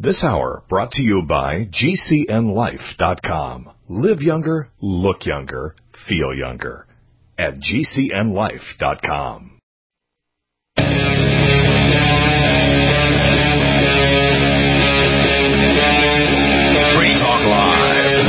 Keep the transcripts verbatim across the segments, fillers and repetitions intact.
This hour brought to you by G C N life dot com. Live younger, look younger, feel younger at G C N life dot com. Free Talk Live.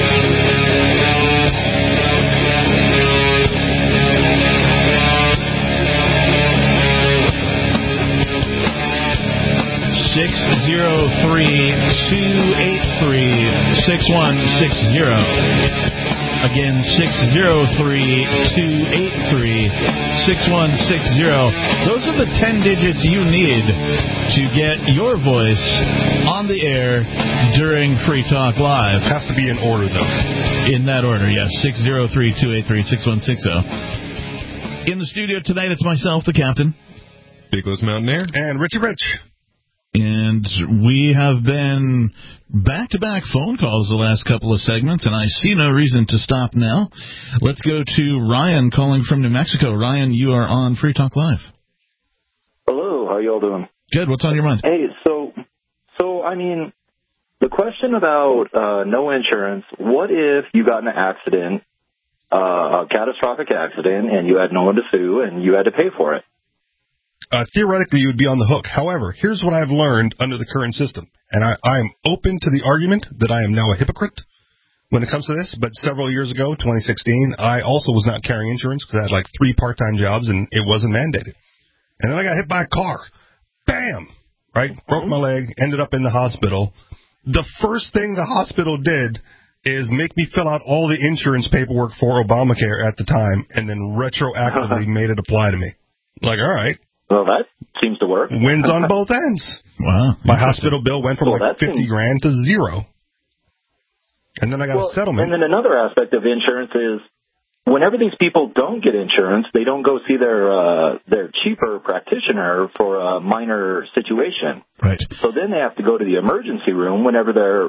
six zero three, two eight three, six one six zero. Again, six zero three, two eight three, six one six zero. Those are the ten digits you need to get your voice on the air during Free Talk Live. Has to be in order, though. In that order, yes. six zero three, two eight three, six one six zero. In the studio tonight, it's myself, the captain. Big Liz Mountaineer. And Richie Rich. And we have been back-to-back phone calls the last couple of segments, and I see no reason to stop now. Let's go to Ryan calling from New Mexico. Ryan, you are on Free Talk Live. Hello, how you all doing? Good, what's on your mind? Hey, so, so I mean, the question about uh, no insurance, what if you got in an accident, uh, a catastrophic accident, and you had no one to sue, and you had to pay for it? Uh, theoretically, you would be on the hook. However, here's what I've learned under the current system. And I, I am open to the argument that I am now a hypocrite when it comes to this. But several years ago, twenty sixteen, I also was not carrying insurance because I had like three part-time jobs and it wasn't mandated. And then I got hit by a car. Bam! Right? Broke my leg, ended up in the hospital. The first thing the hospital did is make me fill out all the insurance paperwork for Obamacare at the time and then retroactively made it apply to me. Like, all right. Well, that seems to work. Wins on both ends. Wow. My hospital bill went from well, like fifty seems... grand to zero. And then I got well, a settlement. And then another aspect of insurance is whenever these people don't get insurance, they don't go see their uh, their cheaper practitioner for a minor situation. Right. So then they have to go to the emergency room whenever their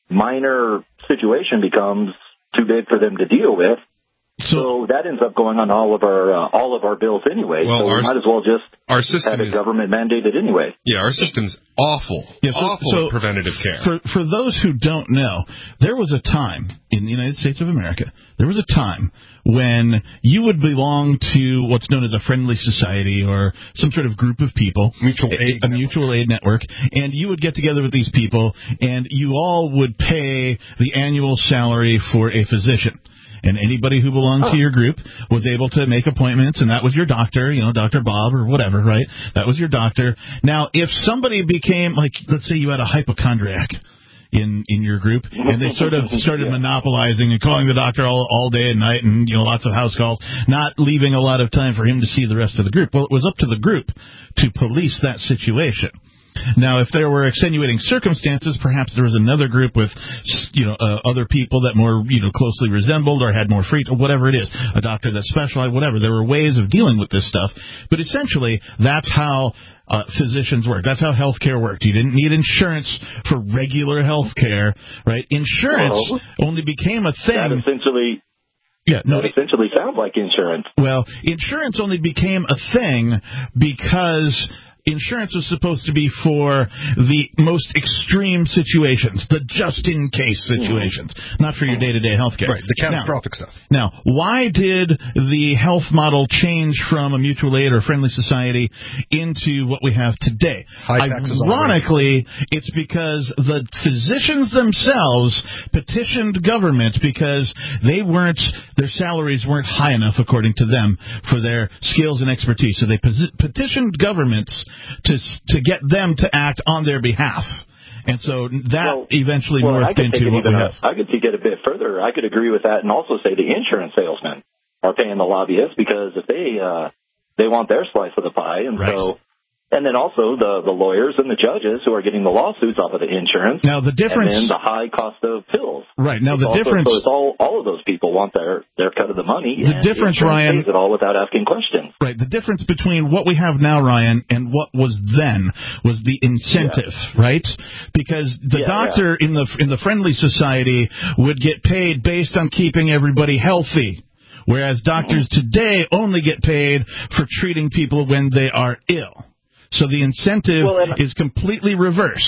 minor situation becomes too big for them to deal with. So, so that ends up going on all of our uh, all of our bills anyway. Well, so our, we might as well just our system have it is, government mandated anyway. Yeah, our system's awful. Yeah, so, awful so at preventative care. For for those who don't know, there was a time in the United States of America, there was a time when you would belong to what's known as a friendly society or some sort of group of people, mutual aid, a, a mutual aid network, and you would get together with these people, and you all would pay the annual salary for a physician. And anybody who belonged oh. to your group was able to make appointments, and that was your doctor, you know, Doctor Bob or whatever, right? That was your doctor. Now, if somebody became, like, let's say you had a hypochondriac in in your group, and they sort of started yeah. monopolizing and calling the doctor all, all day and night and, you know, lots of house calls, not leaving a lot of time for him to see the rest of the group. Well, it was up to the group to police that situation. Now, if there were extenuating circumstances, perhaps there was another group with, you know, uh, other people that more, you know, closely resembled or had more free, or whatever it is, a doctor that specialized, whatever. There were ways of dealing with this stuff. But essentially, that's how uh, physicians work. That's how healthcare worked. You didn't need insurance for regular healthcare, right? Insurance well, only became a thing. That essentially... Yeah, no, that essentially sounds like insurance. Well, insurance only became a thing because insurance was supposed to be for the most extreme situations, the just-in-case situations, mm-hmm. not for your day-to-day health care. Right, the catastrophic now, stuff. Now, why did the health model change from a mutual aid or friendly society into what we have today? High taxes. Ironically, it's because the physicians themselves petitioned government because they weren't, their salaries weren't high enough, according to them, for their skills and expertise. So they petitioned governments to to get them to act on their behalf. And so that well, eventually well, morphed into what we have. I could take it a bit further. I could agree with that and also say the insurance salesmen are paying the lobbyists because if they uh, they want their slice of the pie. And right. so And then also the, the lawyers and the judges who are getting the lawsuits off of the insurance. Now the difference, and then the high cost of pills. Right. Now it's the also, difference. So it's all all of those people want their, their cut of the money. The and difference, the Ryan, pays it all without asking questions. Right. The difference between what we have now, Ryan, and what was then was the incentive, yeah. right? Because the yeah, doctor yeah. in the in the friendly society would get paid based on keeping everybody healthy. Whereas doctors today only get paid for treating people when they are ill. So the incentive well, is completely reversed.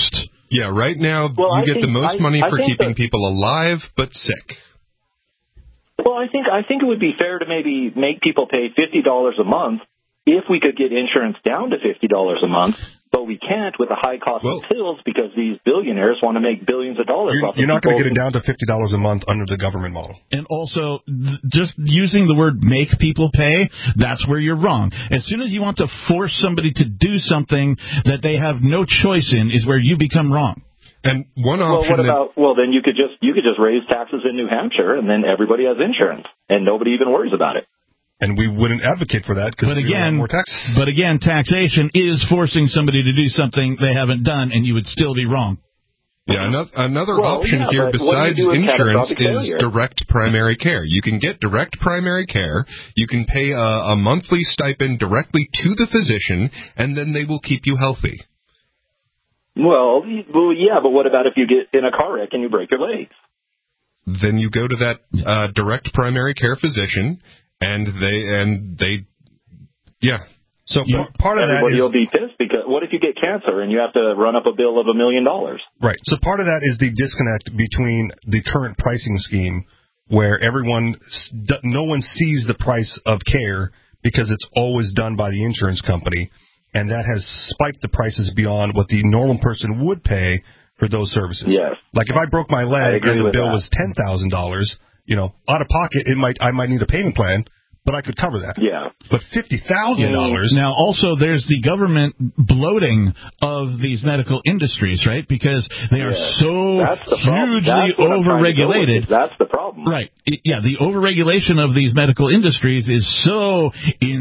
Yeah, right now Well, you I get think, the most I, money I for think keeping that, people alive but sick. Well, I think I think it would be fair to maybe make people pay fifty dollars a month if we could get insurance down to fifty dollars a month. But we can't with the high cost well, of pills because these billionaires want to make billions of dollars You're, off of you're not going to people. get it down to fifty dollars a month under the government model. And also, th- just using the word make people pay, that's where you're wrong. As soon as you want to force somebody to do something that they have no choice in is where you become wrong. And one Well, option what about? Well, then you could just you could just raise taxes in New Hampshire, and then everybody has insurance, and nobody even worries about it. And we wouldn't advocate for that because But we want again, more taxes. but again, taxation is forcing somebody to do something they haven't done, and you would still be wrong. Yeah, another, another Well, option yeah, here but what do you besides do with insurance catastrophic is failure? direct primary care. You can get direct primary care. You can pay a, a monthly stipend directly to the physician, and then they will keep you healthy. Well, well, yeah, but what about if you get in a car wreck and you break your legs? Then you go to that uh, direct primary care physician, and they and they, yeah. So Yeah. part of that Everybody is will be pissed because what if you get cancer and you have to run up a bill of a million dollars? right. So part of that is the disconnect between the current pricing scheme, where everyone, no one sees the price of care because it's always done by the insurance company, and that has spiked the prices beyond what the normal person would pay for those services. Yes. Like if I broke my I leg agree and the with bill that. was ten thousand dollars, you know, out of pocket, it might I might need a payment plan, but I could cover that. Yeah. But fifty thousand dollars. Now, also, there's the government bloating of these medical industries, right? Because they are Yeah. so That's the problem. hugely That's what I'm trying to go with, overregulated. is That's the problem. Right. I- Yeah, the overregulation of these medical industries is so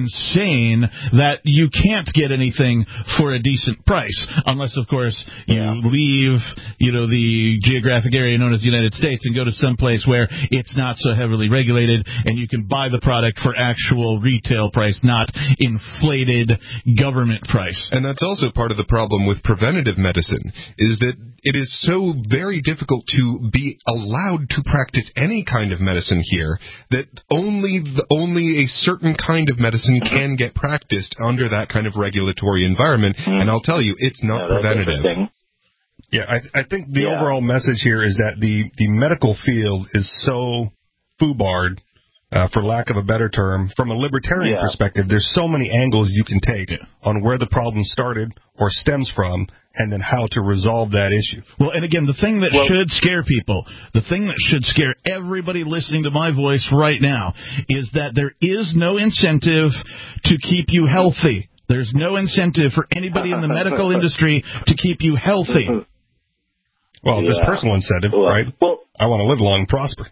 insane that you can't get anything for a decent price, unless, of course, you Yeah. leave, you know, the geographic area known as the United States and go to some place where it's not so heavily regulated, and you can buy the product for actual retail price, not inflated government price. And that's also part of the problem with preventative medicine, is that it is so very difficult to be allowed to practice any kind of medicine here that only the, only a certain kind of medicine can get practiced under that kind of regulatory environment. And I'll tell you, it's not Yeah, that's preventative. interesting. Yeah, I, I think the Yeah. overall message here is that the, the medical field is so foobarred, uh, for lack of a better term. From a libertarian Yeah. perspective, there's so many angles you can take Yeah. on where the problem started or stems from, and then how to resolve that issue. Well, and again, the thing that Well- should scare people, the thing that should scare everybody listening to my voice right now, is that there is no incentive to keep you healthy. There's no incentive for anybody in the medical industry to keep you healthy. Well, there's Yeah. personal incentive, Well, right? well, I want to live long and prosper.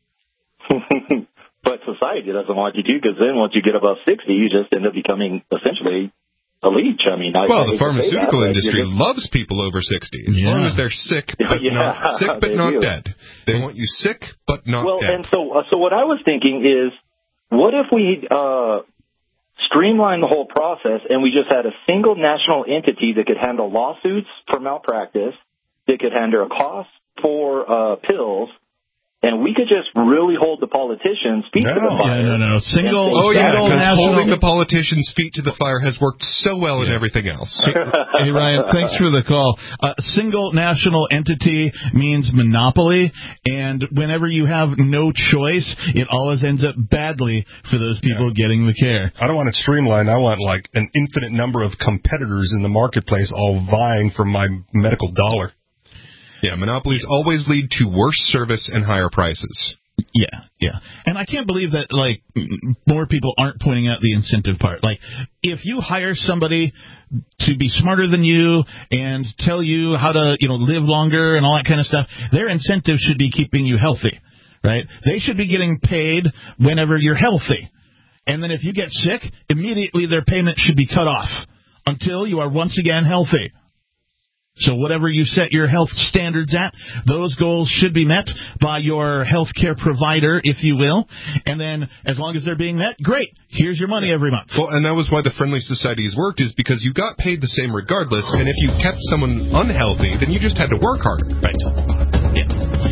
but society doesn't want you to, because then once you get above sixty, you just end up becoming essentially a leech. I mean, I, I Well, hate the to say pharmaceutical that, but industry you're just- loves people over sixty, as Yeah. long as they're sick, but Yeah, not sick, but they not do. dead. They want you sick, but not Well, dead. and so uh, so what I was thinking is, what if we uh, streamline the whole process and we just had a single national entity that could handle lawsuits for malpractice, that could handle costs for uh, pills, and we could just really hold the politicians' feet to the No. fire. No, no, no. Single, And Oh, say, yeah, single because national. holding the politicians' feet to the fire has worked so well in Yeah. everything else. Hey, Ryan, thanks for the call. A single national entity means monopoly, and whenever you have no choice, it always ends up badly for those people getting the care. I don't want it streamlined. I want like an infinite number of competitors in the marketplace all vying for my medical dollar. Yeah, monopolies always lead to worse service and higher prices. Yeah, yeah. And I can't believe that, like, m- more people aren't pointing out the incentive part. Like, if you hire somebody to be smarter than you and tell you how to, you know, live longer and all that kind of stuff, their incentive should be keeping you healthy, right? They should be getting paid whenever you're healthy. And then if you get sick, immediately their payment should be cut off until you are once again healthy. So whatever you set your health standards at, those goals should be met by your health care provider, if you will. And then as long as they're being met, great. Here's your money every month. Well, and that was why the friendly societies worked, is because you got paid the same regardless, and if you kept someone unhealthy, then you just had to work harder. Right. Yeah.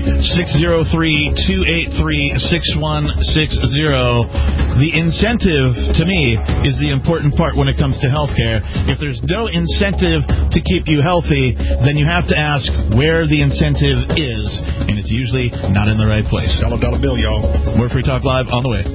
six oh three, two eight three, six one six zero. The incentive, to me, is the important part when it comes to health care. If there's no incentive to keep you healthy, then you have to ask where the incentive is, and it's usually not in the right place. Dollar dollar bill, y'all. More Free Talk Live on the way.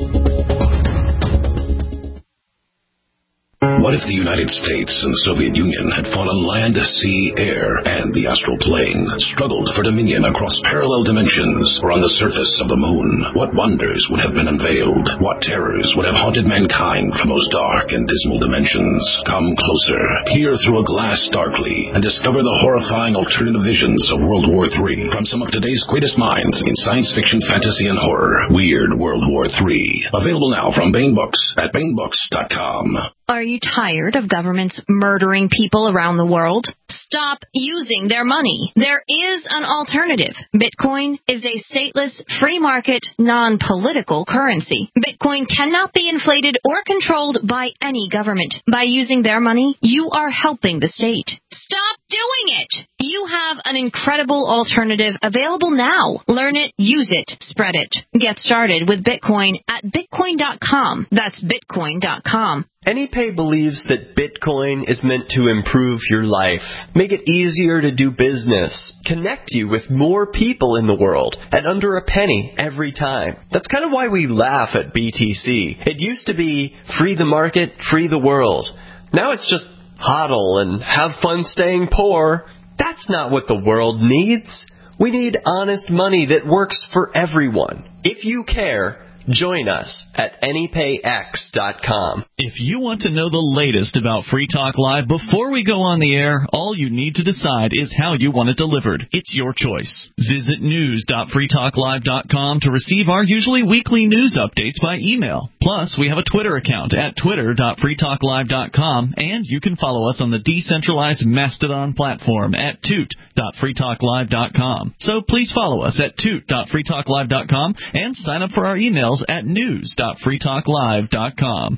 What if the United States and Soviet Union had fought on land, sea, air, and the astral plane, struggled for dominion across parallel dimensions or on the surface of the moon? What wonders would have been unveiled? What terrors would have haunted mankind from those dark and dismal dimensions? Come closer, peer through a glass darkly, and discover the horrifying alternative visions of World War Three from some of today's greatest minds in science fiction, fantasy, and horror. Weird World War Three. Available now from Baen Books at baen books dot com. Are you tired of governments murdering people around the world? Stop using their money. There is an alternative. Bitcoin is a stateless, free market, non-political currency. Bitcoin cannot be inflated or controlled by any government. By using their money, you are helping the state. Stop doing it! You have an incredible alternative available now. Learn it, use it, spread it. Get started with Bitcoin at bitcoin dot com. That's bitcoin dot com. AnyPay believes that Bitcoin is meant to improve your life, make it easier to do business, connect you with more people in the world at under a penny every time. That's kind of why we laugh at B T C. It used to be free the market, free the world. Now it's just hodl and have fun staying poor. That's not what the world needs. We need honest money that works for everyone. If you care, join us at any pay x dot com. If you want to know the latest about Free Talk Live before we go on the air, all you need to decide is how you want it delivered. It's your choice. Visit news dot free talk live dot com to receive our usually weekly news updates by email. Plus, we have a Twitter account at twitter dot free talk live dot com, and you can follow us on the decentralized Mastodon platform at toot dot free talk live dot com. So please follow us at toot dot free talk live dot com and sign up for our emails at news dot free talk live dot com.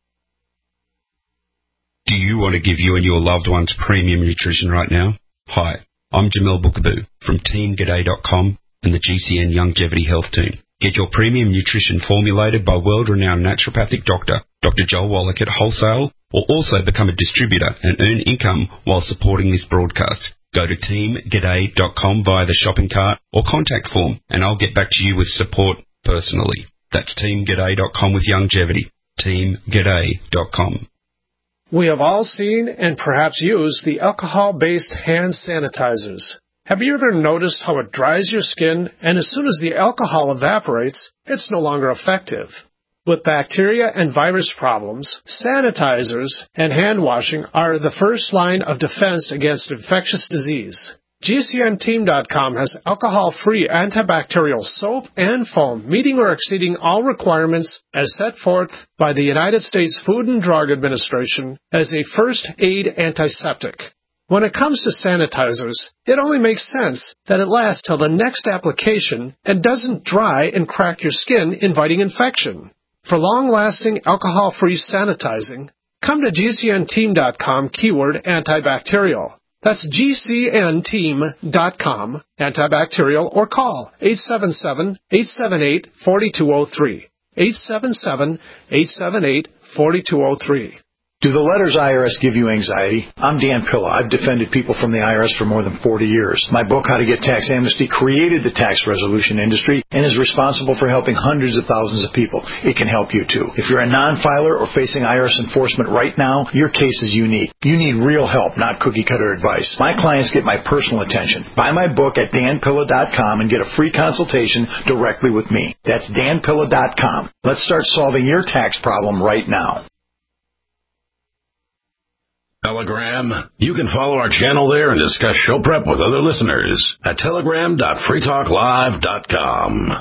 Do you want to give you and your loved ones premium nutrition right now? Hi, I'm Jamil Bookaboo from team g'day dot com and the G C N Longevity Health Team. Get your premium nutrition formulated by world-renowned naturopathic doctor, Doctor Joel Wallach at Wholesale, or also become a distributor and earn income while supporting this broadcast. Go to team g'day dot com via the shopping cart or contact form, and I'll get back to you with support personally. That's team g'day dot com with longevity. team g'day dot com. We have all seen and perhaps used the alcohol-based hand sanitizers. Have you ever noticed how it dries your skin, and as soon as the alcohol evaporates, it's no longer effective? With bacteria and virus problems, sanitizers and hand washing are the first line of defense against infectious disease. G C N team dot com has alcohol-free antibacterial soap and foam, meeting or exceeding all requirements as set forth by the United States Food and Drug Administration as a first aid antiseptic. When it comes to sanitizers, it only makes sense that it lasts till the next application and doesn't dry and crack your skin, inviting infection. For long-lasting alcohol-free sanitizing, come to G C N team dot com keyword antibacterial. That's G C N team dot com, antibacterial, or call eight seven seven, eight seven eight, four two zero three, eight seven seven, eight seven eight, four two zero three. Do the letters I R S give you anxiety? I'm Dan Pilla. I've defended people from the I R S for more than forty years. My book, How to Get Tax Amnesty, created the tax resolution industry and is responsible for helping hundreds of thousands of people. It can help you, too. If you're a non-filer or facing I R S enforcement right now, your case is unique. You need real help, not cookie-cutter advice. My clients get my personal attention. Buy my book at dan pilla dot com and get a free consultation directly with me. That's dan pilla dot com. Let's start solving your tax problem right now. Telegram. You can follow our channel there and discuss show prep with other listeners at telegram dot free talk live dot com.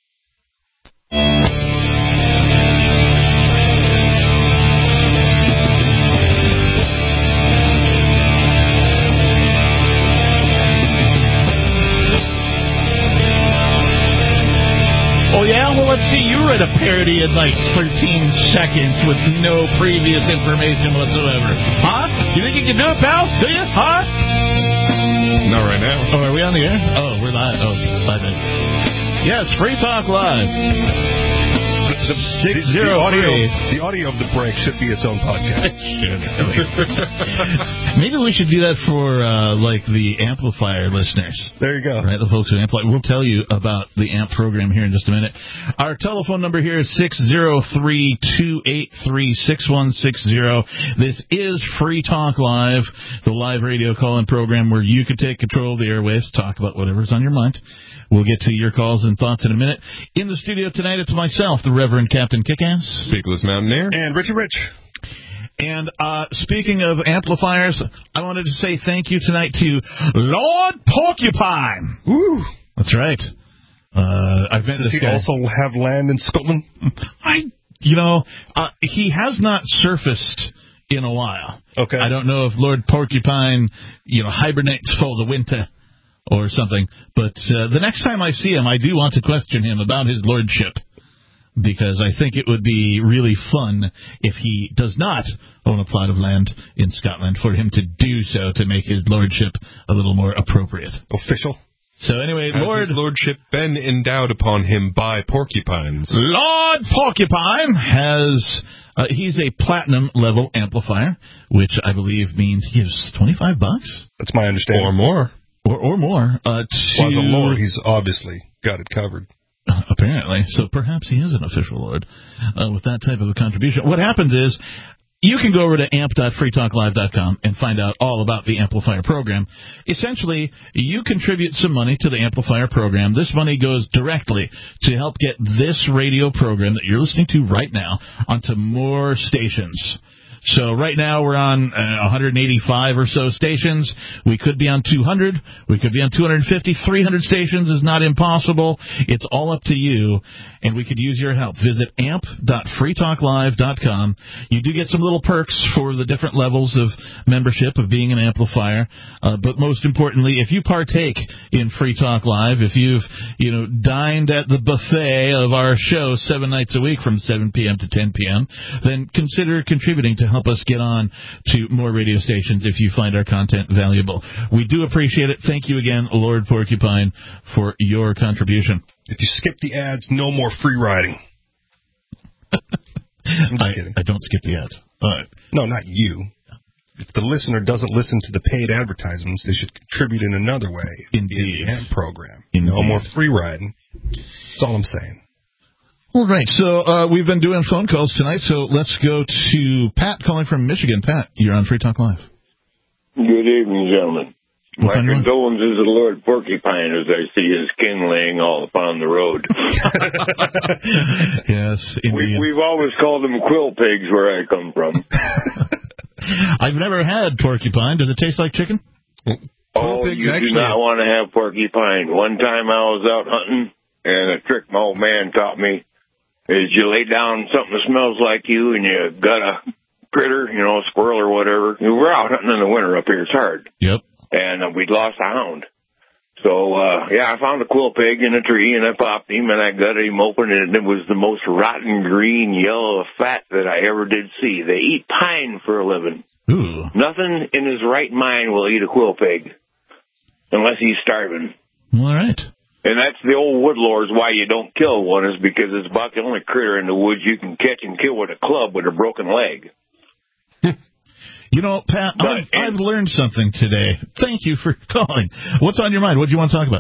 Oh, yeah? Well, let's see. You read a parody in like thirteen seconds with no previous information whatsoever. Huh? You think you can do it, pal? Do you? Huh? Not right now. Oh, are we on the air? Oh, we're live. Oh. Bye, then. Yes, Free Talk Live. The, the, the, audio, the audio of the break should be its own podcast. Maybe we should do that for, uh, like, the amplifier listeners. There you go. Right, the folks who amplify. We'll tell you about the A M P program here in just a minute. Our telephone number here is six oh three, two eight three, six one six zero. This is Free Talk Live, the live radio call-in program where you can take control of the airwaves, talk about whatever's on your mind. We'll get to your calls and thoughts in a minute. In the studio tonight, it's myself, the Reverend Captain Kickass. Speakless Mountaineer. And Richie Rich. And uh, speaking of amplifiers, I wanted to say thank you tonight to Lord Porcupine. Woo! That's right. Uh, I've met Does this he guy. also have land in Scotland? I, you know, uh, he has not surfaced in a while. Okay. I don't know if Lord Porcupine, you know, hibernates for the winter or something. But uh, the next time I see him, I do want to question him about his lordship, because I think it would be really fun if he does not own a plot of land in Scotland for him to do so to make his lordship a little more appropriate. Official. So anyway, Has Lord... his lordship been endowed upon him by porcupines? Lord Porcupine has... Uh, he's a platinum-level amplifier, which I believe means he gives twenty-five bucks? That's my understanding. Or more. Or, or more. Uh, to... Well, as a lord, he's obviously got it covered. Uh, apparently. So perhaps he is an official lord uh, with that type of a contribution. What happens is you can go over to amp dot free talk live dot com and find out all about the Amplifier program. Essentially, you contribute some money to the Amplifier program. This money goes directly to help get this radio program that you're listening to right now onto more stations. So right now we're on uh, one hundred eighty-five or so stations. We could be on two hundred. We could be on two hundred fifty. three hundred stations is not impossible. It's all up to you, and we could use your help. Visit amp dot free talk live dot com. You do get some little perks for the different levels of membership of being an amplifier. Uh, but most importantly, if you partake in Free Talk Live, if you've you know dined at the buffet of our show seven nights a week from seven p.m. to ten p.m., then consider contributing to help us get on to more radio stations if you find our content valuable. We do appreciate it. Thank you again, Lord Porcupine, for your contribution. If you skip the ads, no more free riding. I'm just I, kidding. I don't skip the ads. Uh, no, not you. If the listener doesn't listen to the paid advertisements, they should contribute in another way. Indeed. In the ad program. Indeed. No more free riding. That's all I'm saying. All right, so uh, we've been doing phone calls tonight, so let's go to Pat calling from Michigan. Pat, you're on Free Talk Live. Good evening, gentlemen. What's My condolences to Lord Porcupine as I see his skin laying all upon the road. Yes, indeed. We, we've always called them quill pigs where I come from. I've never had porcupine. Does it taste like chicken? Oh, you do not want to have porcupine. One time I was out hunting, and a trick my old man taught me is you lay down something that smells like you, and you got a critter, you know, a squirrel or whatever. We're out hunting in the winter up here. It's hard. Yep. And uh, we'd lost a hound. So, uh, yeah, I found a quill pig in a tree, and I popped him, and I gutted him open, and it was the most rotten green, yellow fat that I ever did see. They eat pine for a living. Ooh. Nothing in his right mind will eat a quill pig unless he's starving. All right. And that's the old woodlores why you don't kill one, is because it's about the only critter in the woods you can catch and kill with a club with a broken leg. You know, Pat, But, I've, and, I've learned something today. Thank you for calling. What's on your mind? What do you want to talk about?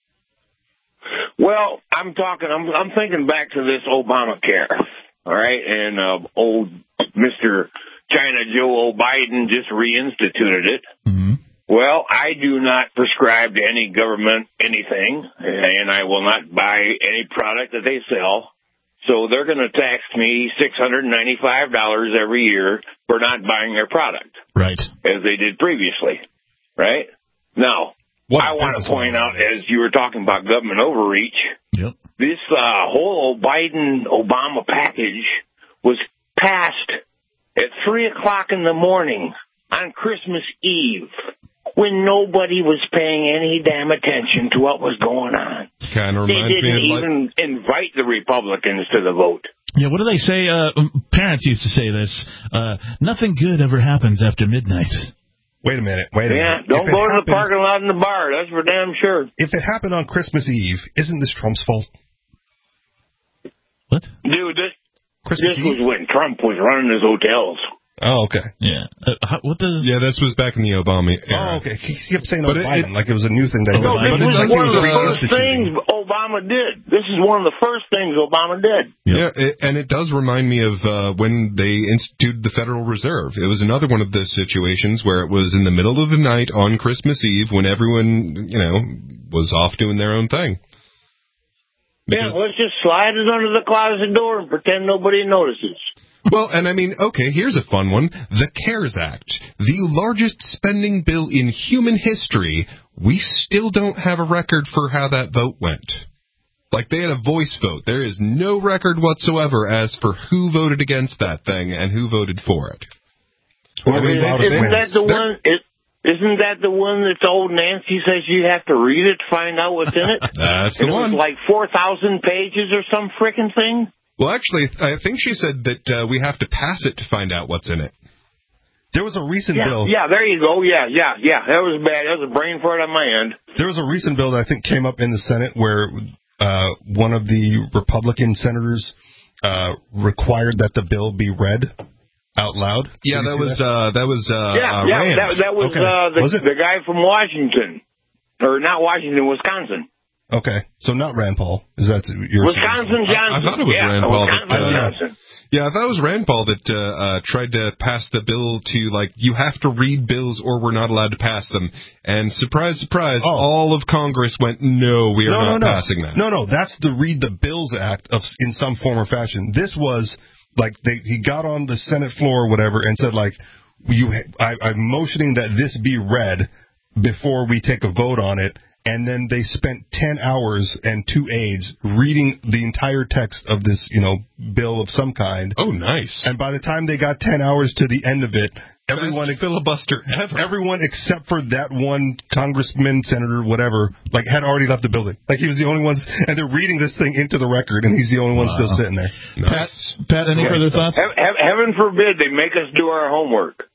Well, I'm talking, I'm, I'm thinking back to this Obamacare, all right? And uh, old Mister China Joe Biden just reinstituted it. Mm-hmm. Well, I do not prescribe to any government anything, and I will not buy any product that they sell. So they're going to tax me six hundred ninety-five dollars every year for not buying their product. Right. As they did previously. Right? Now, What I want to point out, as you were talking about government overreach, yep. this uh, whole Biden-Obama package was passed at three o'clock in the morning on Christmas Eve, when nobody was paying any damn attention to what was going on. Kind of They reminds didn't me of even like... invite the Republicans to the vote. Yeah, what do they say? Uh, parents used to say this. Uh, nothing good ever happens after midnight. Wait a minute. Wait a yeah, minute. don't If go it to the happened- parking lot in the bar. That's for damn sure. If it happened on Christmas Eve, isn't this Trump's fault? What? Dude, this, Christmas this was when Trump was running his hotels. Oh, okay. Yeah. Uh, how, what does? Yeah, this was back in the Obama era. Oh, okay. He kept saying But on it- Biden it- like it was a new thing. That No, he this was like one he of the was first reinstituting. things Obama did. This is one of the first things Obama did. Yeah, it, and it does remind me of uh, when they instituted the Federal Reserve. It was another one of those situations where it was in the middle of the night on Christmas Eve when everyone, you know, was off doing their own thing. Because, yeah, let's just slide it under the closet door and pretend nobody notices. well, and I mean, okay, here's a fun one. The CARES Act, the largest spending bill in human history. We still don't have a record for how that vote went. Like, they had a voice vote. There is no record whatsoever as for who voted against that thing and who voted for it. Well, I mean, isn't Isn't wins. that the one? It, isn't that the one that old Nancy says you have to read it to find out what's in it? That's the and it one. was like four thousand pages or some frickin' thing. Well, actually, I think she said that uh, we have to pass it to find out what's in it. There was a recent Yeah, bill. yeah, there you go. Yeah, yeah, yeah. That was bad. That was a brain fart on my end. There was a recent bill that I think came up in the Senate where uh, one of the Republican senators uh, required that the bill be read out loud. Yeah, Did you that see was, that? uh, that was uh, yeah, uh, yeah. Rand. That, that was Okay. uh, the, Was it? the guy from Washington, or not Washington, Wisconsin. Okay, so not Rand Paul. Is that your Wisconsin Johnson? I thought it was yeah, Rand Paul that- Wisconsin I don't know. Johnson. Yeah, that was Rand Paul that uh, uh, tried to pass the bill to, like, you have to read bills or we're not allowed to pass them. And surprise, surprise, Oh. all of Congress went, no, we are no, not no, no. passing that. No, no, that's the Read the Bills Act of in some form or fashion. This was like they, he got on the Senate floor or whatever and said like, you, I, I'm motioning that this be read before we take a vote on it. And then they spent ten hours and two aides reading the entire text of this, you know, bill of some kind. Oh, nice. And by the time they got ten hours to the end of it, everyone Best filibuster ever. Everyone except for that one congressman, senator, whatever, like had already left the building. Like he was the only ones, and they're reading this thing into the record, and he's the only one Wow. still sitting there. Pat, Pat, any further thoughts? He- he- heaven forbid they make us do our homework.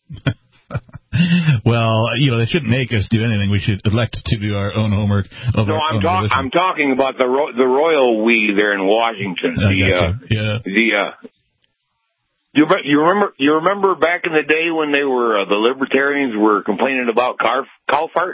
Well, you know, they shouldn't make us do anything. We should elect to do our own homework. Of No, our I'm own talking. volition. I'm talking about the ro- the royal we there in Washington. I The got uh, you. Yeah. the uh, you re- you remember you remember back in the day when they were uh, the libertarians were complaining about car cow farts.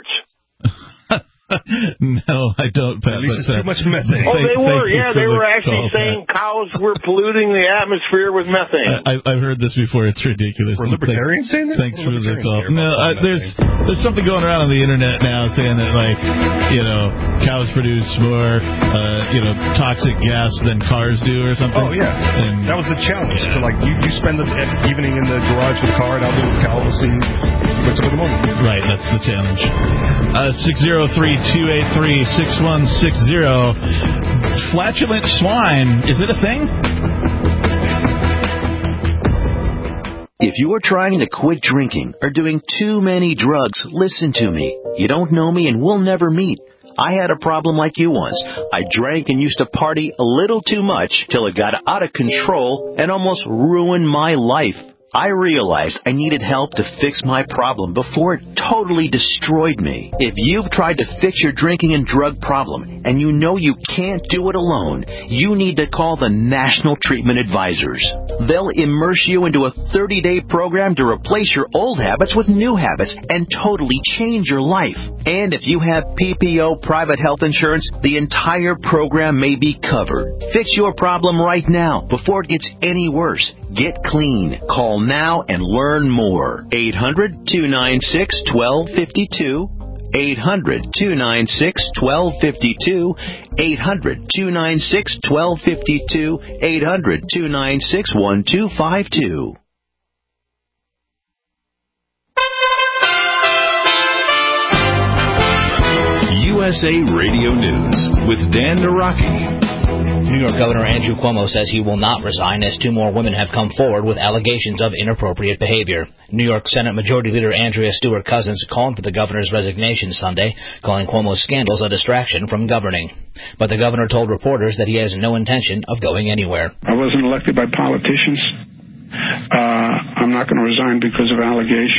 No, I don't, Pat. At least but, it's uh, too much methane. Oh, thank- they thank were. you Yeah, for they the were actually call, Pat. saying cows were polluting the atmosphere with methane. I, I've heard this before. It's ridiculous. Were libertarians saying that? Thanks What for do the libertarians call. care No, about I, that there's thing? there's something going around on the internet now saying that, like, you know, cows produce more, uh, you know, toxic gas than cars do or something. Oh yeah, And that was the challenge to like you, you spend the evening in the garage with a car and out there with the cow and see what's up in the morning. Right, that's the challenge. Uh, six zero three, two eight three, six one six zero. Flatulent swine, is it a thing? If you're trying to quit drinking or doing too many drugs, listen to me. You don't know me and we'll never meet. I had a problem like you once. I drank and used to party a little too much till it got out of control and almost ruined my life. I realized I needed help to fix my problem before it totally destroyed me. If you've tried to fix your drinking and drug problem and you know you can't do it alone, you need to call the National Treatment Advisors. They'll immerse you into a thirty-day program to replace your old habits with new habits and totally change your life. And if you have P P O private health insurance, the entire program may be covered. Fix your problem right now before it gets any worse. Get clean. Call now and learn more. eight hundred, two nine six, one two five two. eight hundred, two nine six, one two five two. eight hundred, two nine six, one two five two. eight hundred, two nine six, one two five two. U S A Radio News with Dan Naraki. New York Governor Andrew Cuomo says he will not resign as two more women have come forward with allegations of inappropriate behavior. New York Senate Majority Leader Andrea Stewart Cousins called for the governor's resignation Sunday, calling Cuomo's scandals a distraction from governing. But the governor told reporters that he has no intention of going anywhere. I wasn't elected by politicians. Uh, I'm not going to resign because of allegations.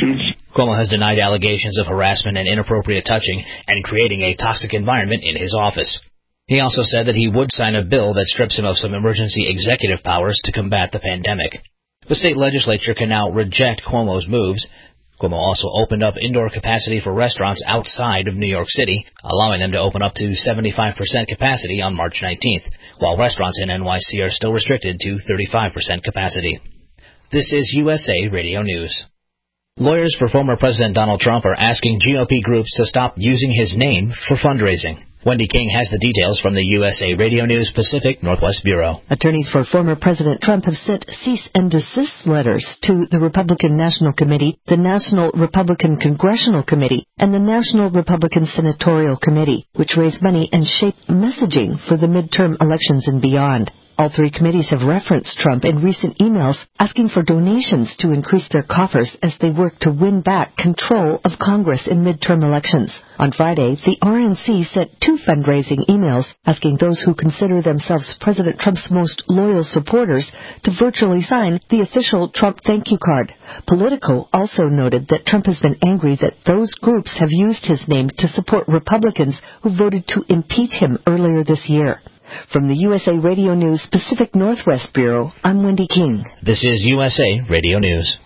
Cuomo has denied allegations of harassment and inappropriate touching and creating a toxic environment in his office. He also said that he would sign a bill that strips him of some emergency executive powers to combat the pandemic. The state legislature can now reject Cuomo's moves. Cuomo also opened up indoor capacity for restaurants outside of New York City, allowing them to open up to seventy-five percent capacity on March nineteenth, while restaurants in N Y C are still restricted to thirty-five percent capacity. This is U S A Radio News. Lawyers for former President Donald Trump are asking G O P groups to stop using his name for fundraising. Wendy King has the details from the U S A Radio News Pacific Northwest Bureau. Attorneys for former President Trump have sent cease and desist letters to the Republican National Committee, the National Republican Congressional Committee, and the National Republican Senatorial Committee, which raise money and shape messaging for the midterm elections and beyond. All three committees have referenced Trump in recent emails asking for donations to increase their coffers as they work to win back control of Congress in midterm elections. On Friday, the R N C sent two fundraising emails asking those who consider themselves President Trump's most loyal supporters to virtually sign the official Trump thank you card. Politico also noted that Trump has been angry that those groups have used his name to support Republicans who voted to impeach him earlier this year. From the U S A Radio News Pacific Northwest Bureau, I'm Wendy King. This is U S A Radio News.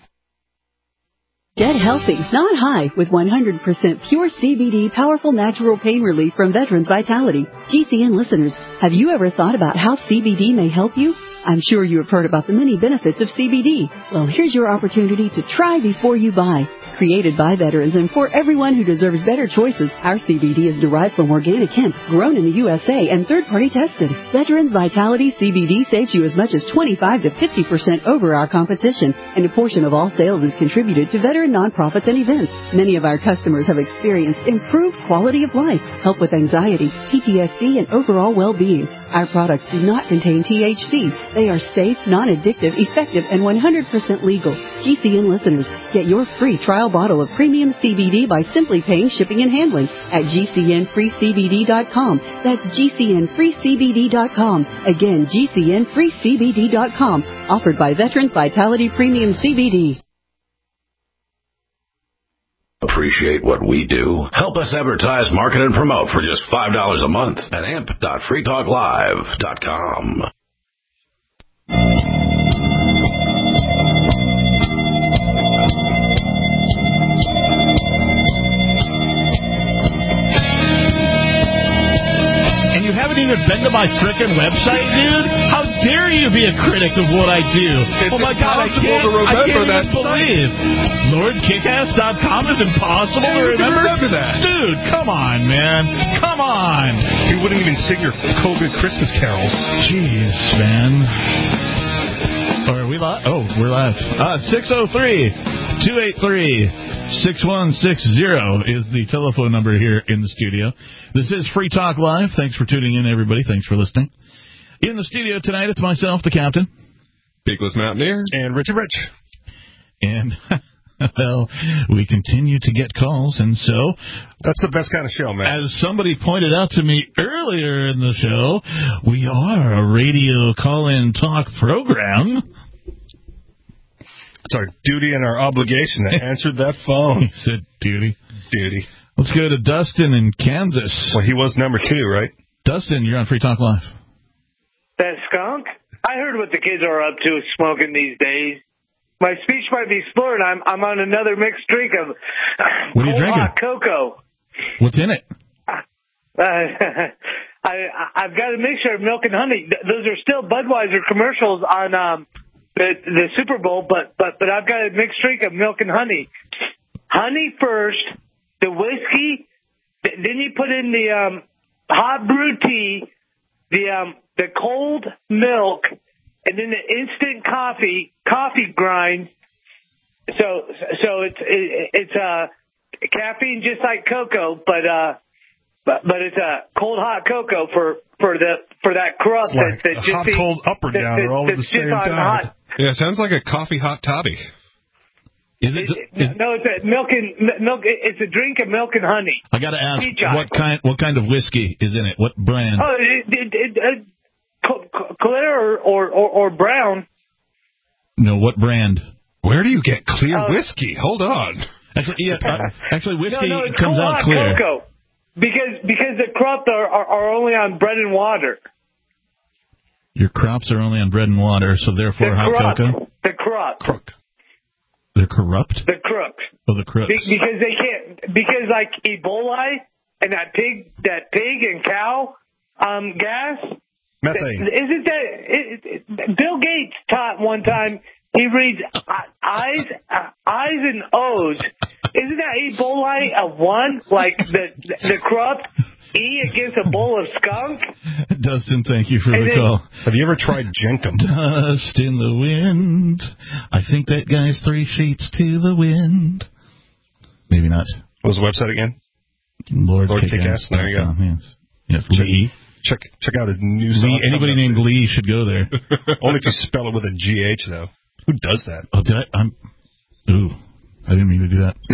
Get healthy, not high, with one hundred percent pure C B D powerful natural pain relief from Veterans Vitality. G C N listeners, have you ever thought about how C B D may help you? I'm sure you have heard about the many benefits of C B D. Well, here's your opportunity to try before you buy. Created by veterans and for everyone who deserves better choices, our C B D is derived from organic hemp, grown in the U S A and third-party tested. Veterans Vitality C B D saves you as much as twenty-five to fifty percent over our competition, and a portion of all sales is contributed to veteran nonprofits and events. Many of our customers have experienced improved quality of life, help with anxiety, P T S D, and overall well-being. Our products do not contain T H C. They are safe, non-addictive, effective, and one hundred percent legal. G C N listeners, get your free trial bottle of premium C B D by simply paying shipping and handling at G C N free C B D dot com. That's G C N free C B D dot com. Again, G C N free C B D dot com. Offered by Veterans Vitality Premium C B D. Appreciate what we do? Help us advertise, market, and promote for just five dollars a month at amp dot free talk live dot com. And you haven't even been to my frickin' website, dude? How dare you be a critic of what I do? It's oh my God, I can't, to remember I can't that even believe. Lord Kickass dot com is impossible yeah, to remember? remember that. Dude, come on, man. Come on. You wouldn't even sing your COVID Christmas carols. Jeez, man. Or are we live? Oh, we're live. Uh, six oh three, two eight three, six one six zero is the telephone number here in the studio. This is Free Talk Live. Thanks for tuning in, everybody. Thanks for listening. In the studio tonight, it's myself, the Captain. Bigless Mountaineer. And Richard Rich. And, well, we continue to get calls, and so... That's the best kind of show, man. As somebody pointed out to me earlier in the show, we are a radio call-in talk program. It's our duty and our obligation to answer that phone. He said duty. Duty. Let's go to Dustin in Kansas. Well, he was number two, right? Dustin, you're on Free Talk Live. That skunk? I heard what the kids are up to smoking these days. My speech might be slurred. I'm I'm on another mixed drink of what are you drinking? Hot cocoa. What's in it? Uh, I I've got a mixture of milk and honey. Those are still Budweiser commercials on um, the the Super Bowl, but but but I've got a mixed drink of milk and honey. Honey first, the whiskey, then you put in the um, hot brew tea, the um, the cold milk, and then the instant coffee, coffee grind. So, so it's it, it's uh, caffeine just like cocoa, but uh, but but it's a uh, cold hot cocoa for for the for that crust. Like that, that just hot, the, cold, up or that, down, that, or all at the same time. Hot. Yeah, sounds like a coffee hot toddy. Is it? Is, no, it's a milk and milk. It's a drink of milk and honey. I got to ask, what kind? What kind of whiskey is in it? What brand? Oh, it, it, it, it, clear or, or, or, or brown. No, what brand? Where do you get clear uh, whiskey? Hold on. Actually, yeah, uh, actually, whiskey no, no, it's comes cool out clear. Cocoa. Because because the crops are, are, are only on bread and water. Your crops are only on bread and water, so therefore the hot crop, cocoa? The crop. Crook. They're corrupt? The crooks. Oh, the crooks. Be- because they can't, because like Ebola and that pig, that pig and cow um, gas. Methane. Isn't that, it, it, Bill Gates taught one time, he reads I's, uh, I's and O's. Isn't that Ebola a one? Like the, the corrupt? E against a bowl of skunk? Dustin, thank you for and the then, call. Have you ever tried Jenkum? Dust in the wind. I think that guy's three sheets to the wind. Maybe not. What was the website again? Lord, Lord Kick-Ass. Kick-Ass. There you go. Yes, yes check, Lee. Check, check out his new song. Lee, anybody named Lee should go there. Only if you spell it with a G H, though. Who does that? Oh, did I? I'm, ooh, I didn't mean to do that.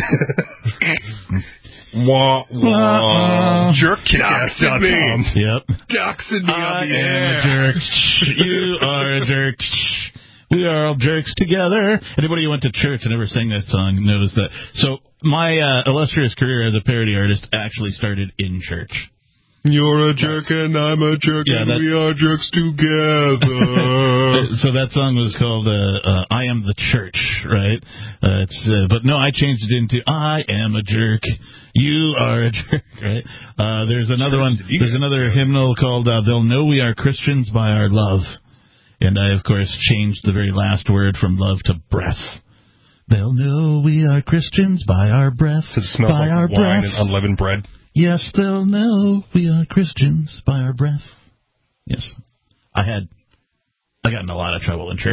Wah, wah. Jerk Kickass dot com. Yep. Doxing me I on the am air. a jerk. You are a jerk. We are all jerks together. Anybody who went to church and ever sang that song knows that. So my uh, illustrious career as a parody artist actually started in church. You're a jerk and I'm a jerk Yeah, and we are jerks together. So that song was called uh, uh, I Am the Church, right? Uh, it's uh, But no, I changed it into I Am a Jerk. You are a jerk, right? Uh, there's another one. There's another hymnal called uh, They'll Know We Are Christians by Our Love. And I, of course, changed the very last word from love to breath. They'll know we are Christians by our breath. It smells by like our wine breath. and unleavened bread. Yes, they'll know we are Christians by our breath. Yes. I had, I got in a lot of trouble in church.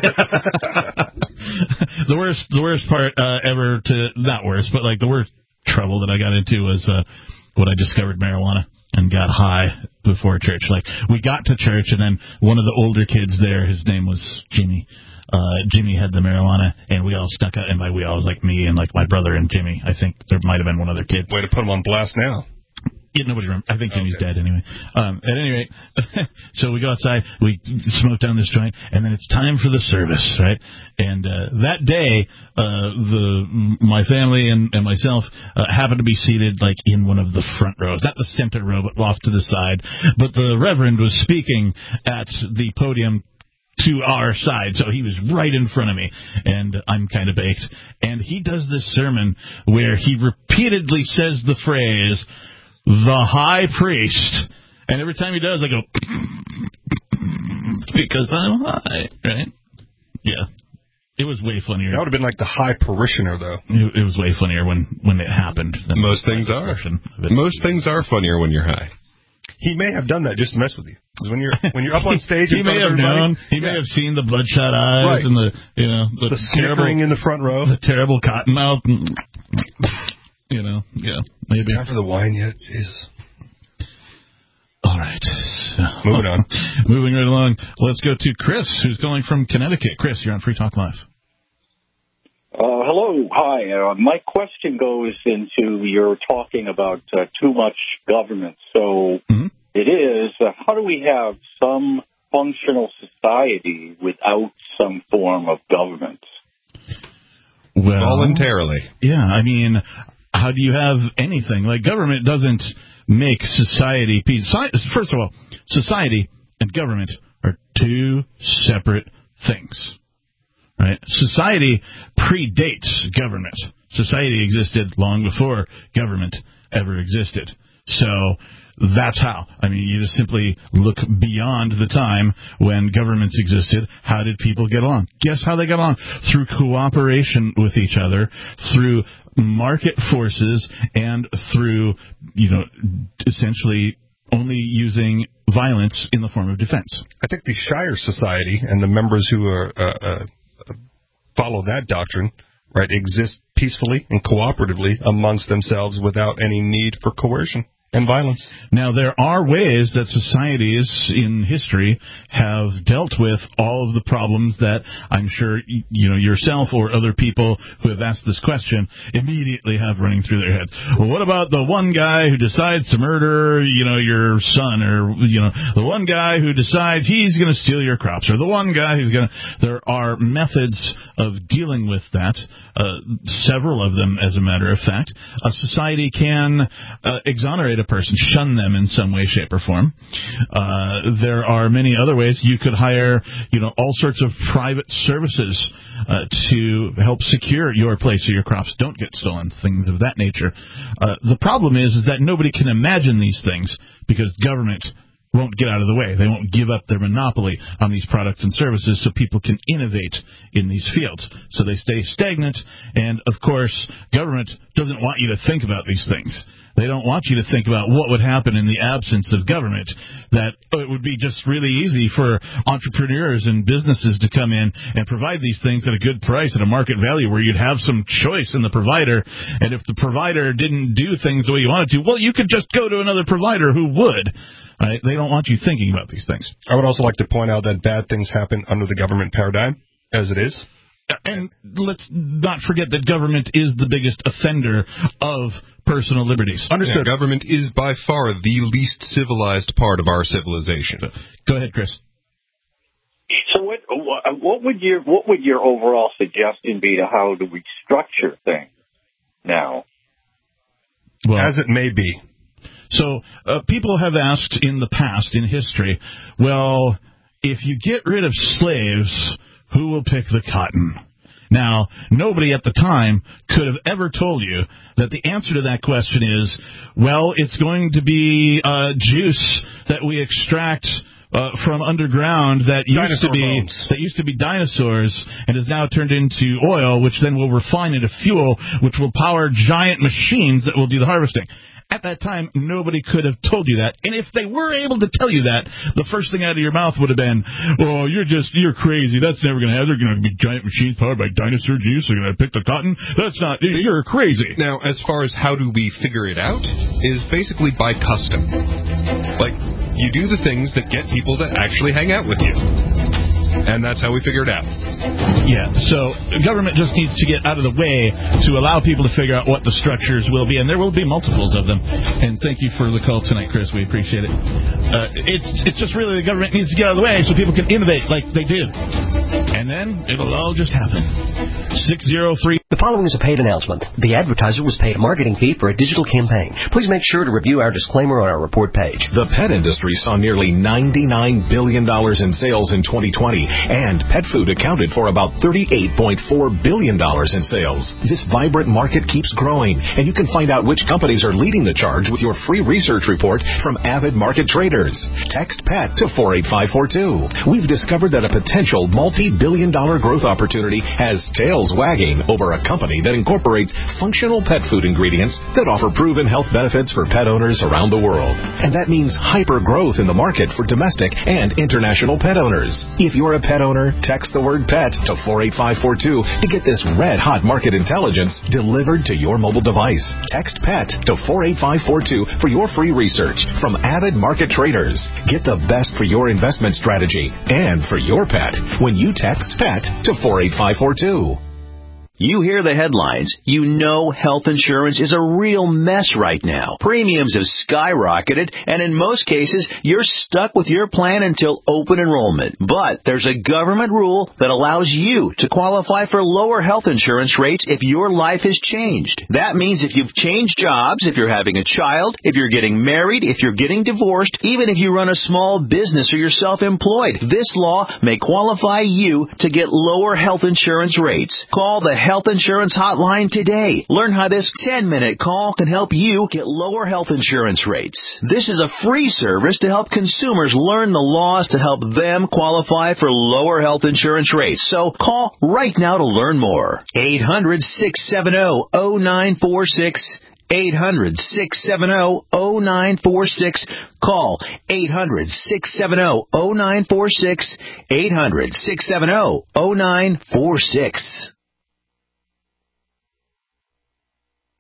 the worst, the worst part uh, ever to, not worst, but like the worst trouble that I got into was uh, when I discovered marijuana and got high before church. Like, we got to church, and then one of the older kids there, his name was Jimmy. Uh, Jimmy had the marijuana, and we all stuck out. And by we all was like me and like my brother and Jimmy. I think there might have been one other kid. Way to put him on blast now. Yeah, nobody remembers. I think Jimmy's okay. dead anyway. Um, at any rate, so we go outside, we smoke down this joint, and then it's time for the service, right? And uh, that day, uh, the my family and, and myself uh, happened to be seated like in one of the front rows, not the center row, but off to the side. But the Reverend was speaking at the podium to our side, so he was right in front of me, and I'm kind of baked. And he does this sermon where he repeatedly says the phrase, the high priest, and every time he does, I go, because I'm high, right? Yeah. It was way funnier. That would have been like the high parishioner, though. It, it was way funnier when, when it happened. Most things are. Most things are funnier when you're high. He may have done that just to mess with you. Because when you're when you're up on stage, he in may front have of known. He yeah. may have seen the bloodshot eyes right. and the you know the, the snickering in the front row, the terrible cotton mouth. You know, yeah, maybe. Is it time for the wine yet? Jesus. All right, so, moving on. Moving right along. Let's go to Chris, who's calling from Connecticut. Chris, you're on Free Talk Live. Uh, hello, hi. Uh, my question goes into you're talking about uh, too much government. So mm-hmm. it is, uh, how do we have some functional society without some form of government? Well, voluntarily. Yeah, I mean, how do you have anything? Like, government doesn't make society peace. First of all, society and government are two separate things. Right? Society predates government. Society existed long before government ever existed. So that's how. I mean, you just simply look beyond the time when governments existed. How did people get along? Guess how they got along? Through cooperation with each other, through market forces, and through, you know, essentially only using violence in the form of defense. I think the Shire Society and the members who are uh, uh, follow that doctrine, right, exist peacefully and cooperatively amongst themselves without any need for coercion. And violence. Now, there are ways that societies in history have dealt with all of the problems that I'm sure, you know, yourself or other people who have asked this question immediately have running through their head. Well, what about the one guy who decides to murder, you know, your son, or, you know, the one guy who decides he's going to steal your crops, or the one guy who's going to... There are methods of dealing with that, uh, several of them, as a matter of fact. A society can uh, exonerate a person, shun them in some way, shape, or form. Uh, there are many other ways. You could hire, you know, all sorts of private services uh, to help secure your place so your crops don't get stolen, things of that nature. Uh, the problem is, is that nobody can imagine these things because government won't get out of the way. They won't give up their monopoly on these products and services so people can innovate in these fields. So they stay stagnant, and, of course, government doesn't want you to think about these things. They don't want you to think about what would happen in the absence of government, that it would be just really easy for entrepreneurs and businesses to come in and provide these things at a good price, at a market value, where you'd have some choice in the provider. And if the provider didn't do things the way you wanted to, well, you could just go to another provider who would. Right? They don't want you thinking about these things. I would also like to point out that bad things happen under the government paradigm, as it is. And let's not forget that government is the biggest offender of personal liberties. Understood. Yeah, government is by far the least civilized part of our civilization. So, go ahead, Chris. So what what would your what would your overall suggestion be to how do we structure things now? Well, as it may be. So uh, people have asked in the past, in history, well, if you get rid of slaves, who will pick the cotton? Now, nobody at the time could have ever told you that the answer to that question is, well, it's going to be uh, juice that we extract uh, from underground that used Dinosaur to be bones. that used to be dinosaurs and is now turned into oil, which then will refine into fuel, which will power giant machines that will do the harvesting. At that time, nobody could have told you that. And if they were able to tell you that, the first thing out of your mouth would have been, oh, you're just, you're crazy. That's never going to happen. They're going to be giant machines powered by dinosaur juice. They're going to pick the cotton. That's not, you're crazy. Now, as far as how do we figure it out, is basically by custom. Like, you do the things that get people to actually hang out with you. And that's how we figure it out. Yeah, so the government just needs to get out of the way to allow people to figure out what the structures will be, and there will be multiples of them. And thank you for the call tonight, Chris. We appreciate it. Uh, it's it's just really the government needs to get out of the way so people can innovate like they do. And then it'll all just happen. six oh three The following is a paid announcement. The advertiser was paid a marketing fee for a digital campaign. Please make sure to review our disclaimer on our report page. The pet industry saw nearly ninety-nine billion dollars in sales in twenty twenty, and pet food accounted for about thirty-eight point four billion dollars in sales. This vibrant market keeps growing, and you can find out which companies are leading the charge with your free research report from Avid Market Traders. Text PET to four eight five four two. We've discovered that a potential multi-billion dollar growth opportunity has tails wagging over a company that incorporates functional pet food ingredients that offer proven health benefits for pet owners around the world. And that means hyper growth in the market for domestic and international pet owners. If you're a pet owner, text the word PET to four eight five four two to get this red-hot market intelligence delivered to your mobile device. Text PET to four eight five four two for your free research from Avid Market Traders. Get the best for your investment strategy and for your pet when you text PET to four eight five four two. You hear the headlines. You know health insurance is a real mess right now. Premiums have skyrocketed, and in most cases, you're stuck with your plan until open enrollment. But there's a government rule that allows you to qualify for lower health insurance rates if your life has changed. That means if you've changed jobs, if you're having a child, if you're getting married, if you're getting divorced, even if you run a small business or you're self-employed, this law may qualify you to get lower health insurance rates. Call the Health Insurance Hotline today. Learn how this ten-minute call can help you get lower health insurance rates. This is a free service to help consumers learn the laws to help them qualify for lower health insurance rates. So call right now to learn more. eight hundred, six seven zero, zero nine four six. eight hundred, six seven zero, zero nine four six. Call eight hundred, six seven zero, zero nine four six. eight hundred, six seven zero, zero nine four six.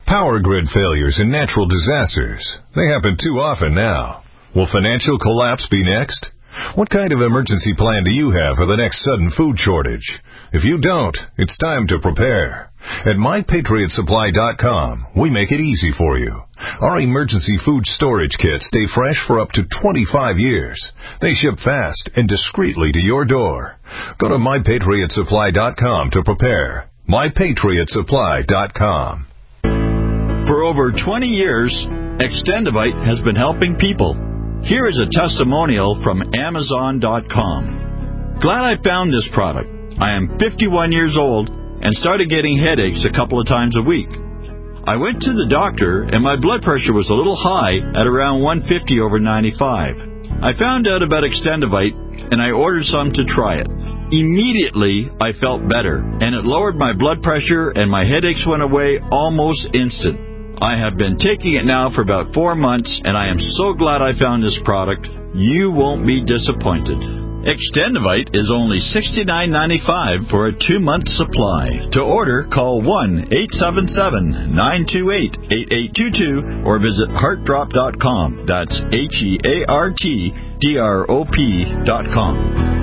Power grid failures and natural disasters. They happen too often now. Will financial collapse be next? What kind of emergency plan do you have for the next sudden food shortage? If you don't, it's time to prepare. At my patriot supply dot com, we make it easy for you. Our emergency food storage kits stay fresh for up to twenty-five years. They ship fast and discreetly to your door. Go to my patriot supply dot com to prepare. my patriot supply dot com. For over twenty years, Extendivite has been helping people. Here is a testimonial from Amazon dot com. Glad I found this product. I am fifty-one years old and started getting headaches a couple of times a week. I went to the doctor and my blood pressure was a little high at around one fifty over ninety-five. I found out about Extendivite and I ordered some to try it. Immediately, I felt better and it lowered my blood pressure and my headaches went away almost instant. I have been taking it now for about four months, and I am so glad I found this product. You won't be disappointed. Extendivite is only sixty-nine ninety-five for a two-month supply. To order, call one eight seven seven, nine two eight, eight eight two two or visit heart drop dot com. That's H E A R T D R O P dot com.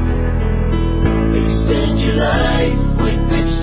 Extend your life with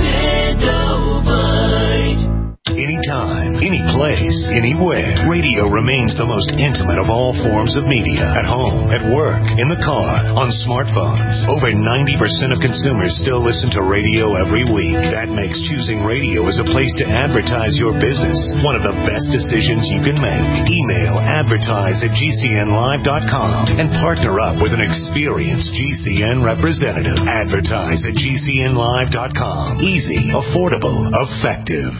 Extendivite. Anytime, any place, anywhere, radio remains the most intimate of all forms of media. At home, at work, in the car, on smartphones. Over ninety percent of consumers still listen to radio every week. That makes choosing radio as a place to advertise your business one of the best decisions you can make. Email advertise at G C N live dot com and partner up with an experienced G C N representative. Advertise at G C N live dot com. Easy, affordable, effective.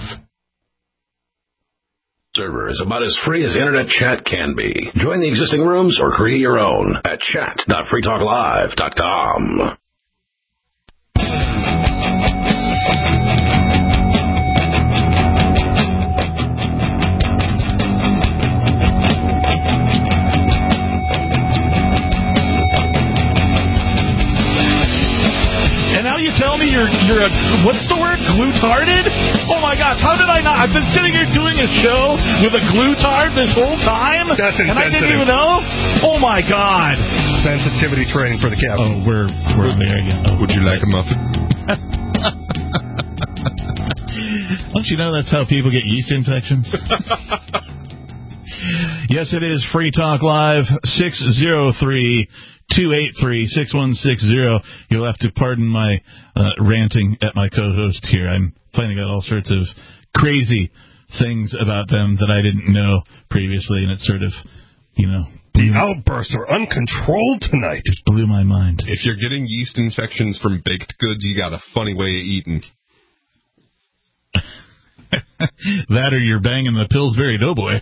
Server is about as free as internet chat can be. Join the existing rooms or create your own at chat dot free talk live dot com. You tell me you're you're a what's the word glutarded? Oh my gosh, how did I not? I've been sitting here doing a show with a glutard this whole time, That's and I insensitive. didn't even know. Oh my god! Sensitivity training for the captain. Oh, we're we're there again. Oh. Would you like a muffin? Don't you know that's how people get yeast infections? Yes, it is Free Talk Live, six oh three, two eight three, six one six zero. You'll have to pardon my uh, ranting at my co-host here. I'm finding out all sorts of crazy things about them that I didn't know previously, and it sort of, you know... The outbursts are uncontrolled tonight. It blew my mind. If you're getting yeast infections from baked goods, you got a funny way of eating. That or you're banging the Pillsbury Doughboy.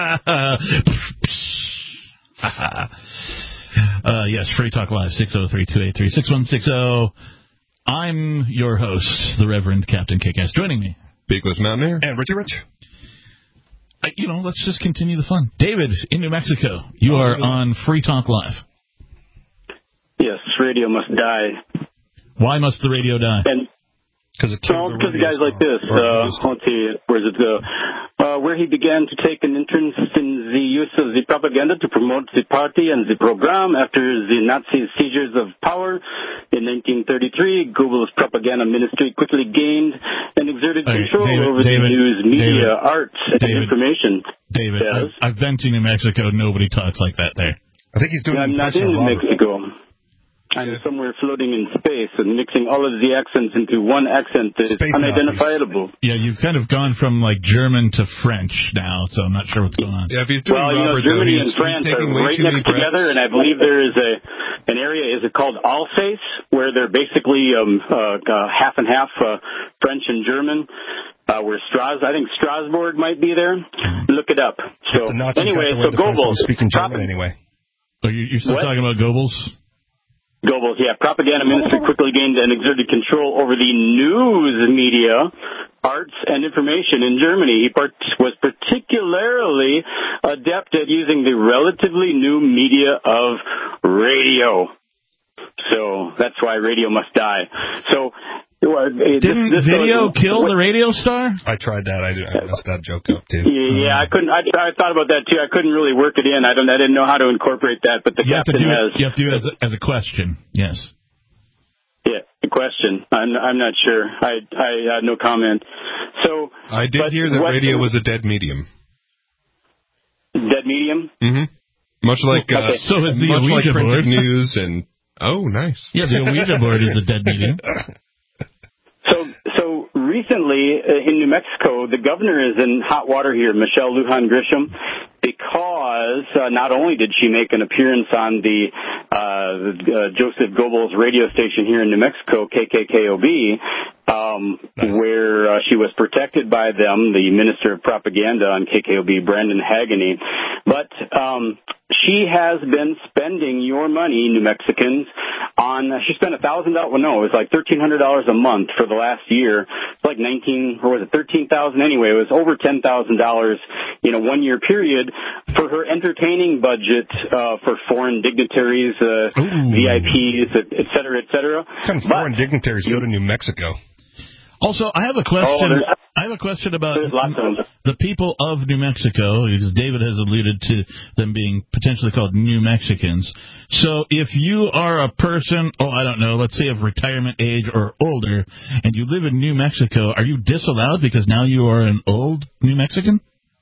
uh, yes, Free Talk Live, six oh three, two eight three, six one six zero. I'm your host, the Reverend Captain Kickass. Joining me, Beakless Mountaineer. And Richie Rich. Uh, you know, let's just continue the fun. David, in New Mexico, you oh, are yeah. on Free Talk Live. Yes, radio must die. Why must the radio die? And Because of well, because guys like this, uh, let's see, where does it go? Uh, where he began to take an interest in the use of the propaganda to promote the party and the program after the Nazi seizures of power in nineteen thirty-three. Goebbels' propaganda ministry quickly gained and exerted hey, control David, over David, the news, media, David, arts, and David, information. David, yes. I've, I've been to New Mexico. Nobody talks like that there. I think he's doing. I'm not in New Mexico. I'm somewhere floating in space and mixing all of the accents into one accent that is Space unidentifiable. Nazis. Yeah, you've kind of gone from like German to French now, so I'm not sure what's going on. Yeah, if he's doing well, you Robert, know, Germany though, and France are right next breaths. together, and I believe there is a an area, is it called Alsace, where they're basically um, uh, uh, half and half uh, French and German. Uh, where Stras, I think Strasbourg might be there. Look it up. So anyway, so Goebbels. Speaking German anyway. Oh, you, you're still what? talking about Goebbels? Goebbels, yeah. Propaganda ministry quickly gained and exerted control over the news media, arts, and information in Germany. He part- was particularly adept at using the relatively new media of radio. So that's why radio must die. So Didn't this, this video goes, kill the radio star? I tried that. I, I messed that joke up too. Yeah, I couldn't. I, I thought about that too. I couldn't really work it in. I don't. I didn't know how to incorporate that. But the you captain have to do has. It, you have to do it as a, as a question. Yes. Yeah, the question. I'm. I'm not sure. I. I had no comment. So. I did hear that radio was a dead medium. Dead medium. Mm-hmm. Much like. Uh, okay. So is the much Ouija like printed board. news and. Oh, nice. Yeah, the Ouija board is a dead medium. So, so recently uh, in New Mexico, the governor is in hot water here, Michelle Lujan Grisham, because uh, not only did she make an appearance on the uh, uh, Joseph Goebbels radio station here in New Mexico, K K K O B, um, nice. where uh, she was protected by them, the Minister of Propaganda on K K O B, Brandon Hagany, but um, she has been spending your money, New Mexicans, on, she spent a thousand dollars, well, no, it was like thirteen hundred dollars a month for the last year. It's like nineteen, or was it thirteen thousand dollars anyway? It was over ten thousand dollars in a one-year period for her entertaining budget uh, for foreign dignitaries, uh, V I Ps, et cetera, et cetera. What kind of foreign but, dignitaries go to New Mexico? Also, I have a question. Oh, I have a question about the people of New Mexico, because David has alluded to them being potentially called New Mexicans. So if you are a person, oh, I don't know, let's say of retirement age or older, and you live in New Mexico, are you disallowed because now you are an old New Mexican?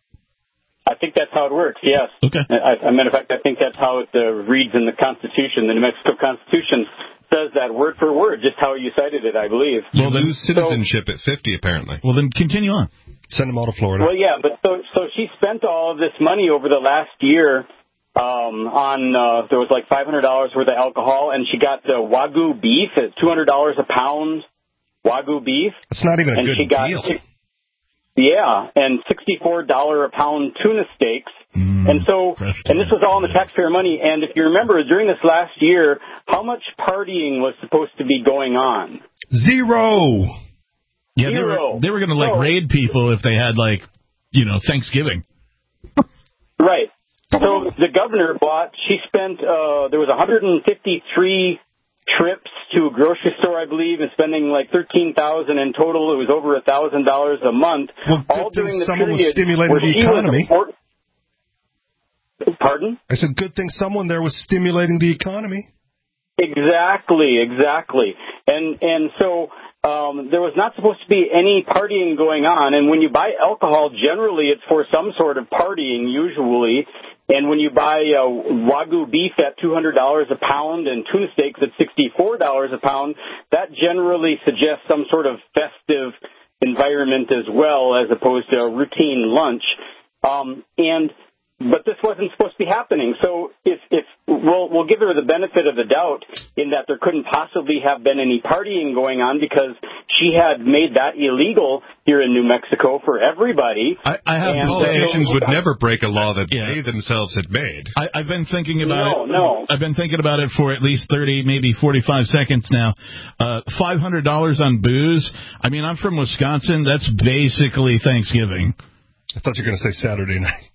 I think that's how it works, yes. Okay. As a matter of fact, I think that's how it uh, reads in the Constitution, the New Mexico Constitution. Says that word for word, just how you cited it, I believe. Well, then lose citizenship so, at fifty, apparently. Well, then continue on. Send them all to Florida. Well, yeah, but so so she spent all of this money over the last year um, on, uh, there was like five hundred dollars worth of alcohol, and she got uh, Wagyu beef at two hundred dollars a pound, Wagyu beef. That's not even a and good she got, deal. Yeah, and sixty-four dollars a pound tuna steaks. Mm, and so, and this was all in the taxpayer money. And if you remember, during this last year, how much partying was supposed to be going on? Zero. Yeah, Zero. they were, they were going to, like, so, raid people if they had, like, you know, Thanksgiving. Right. So the governor bought, she spent, uh, there was one hundred fifty-three trips to a grocery store, I believe, and spending like thirteen thousand dollars in total. It was over one thousand dollars a month. Well, all during the someone period was stimulating the economy. Was Pardon? I said, good thing someone there was stimulating the economy. Exactly, exactly. And and so um, there was not supposed to be any partying going on. And when you buy alcohol, generally it's for some sort of partying, usually. And when you buy uh, Wagyu beef at two hundred dollars a pound and tuna steaks at sixty-four dollars a pound, that generally suggests some sort of festive environment as well, as opposed to a routine lunch. Um, and But this wasn't supposed to be happening. So if, if we'll, we'll give her the benefit of the doubt in that there couldn't possibly have been any partying going on because she had made that illegal here in New Mexico for everybody. I, I have and politicians so, would never break a law that yeah. they themselves had made. I, I've been thinking about no, it. No, I've been thinking about it for at least thirty, maybe forty-five seconds now. Uh, five hundred dollars on booze. I mean, I'm from Wisconsin. That's basically Thanksgiving. I thought you were going to say Saturday night.